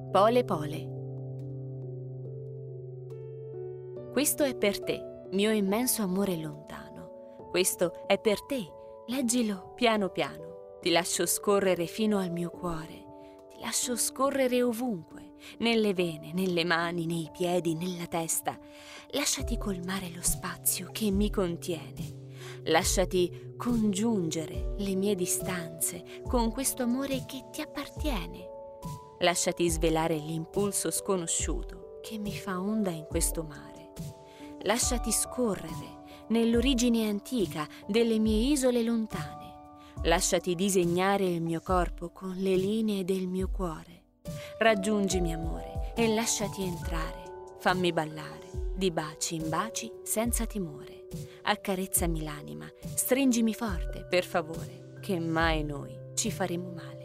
Pole Pole. Questo è per te, mio immenso amore lontano. Questo è per te, leggilo piano piano. Ti lascio scorrere fino al mio cuore. Ti lascio scorrere ovunque, nelle vene, nelle mani, nei piedi, nella testa. Lasciati colmare lo spazio che mi contiene. Lasciati congiungere le mie distanze con questo amore che ti appartiene. Lasciati svelare l'impulso sconosciuto che mi fa onda in questo mare. Lasciati scorrere nell'origine antica delle mie isole lontane. Lasciati disegnare il mio corpo con le linee del mio cuore. Raggiungimi, amore, e lasciati entrare. Fammi ballare, di baci in baci, senza timore. Accarezzami l'anima, stringimi forte, per favore, che mai noi ci faremo male.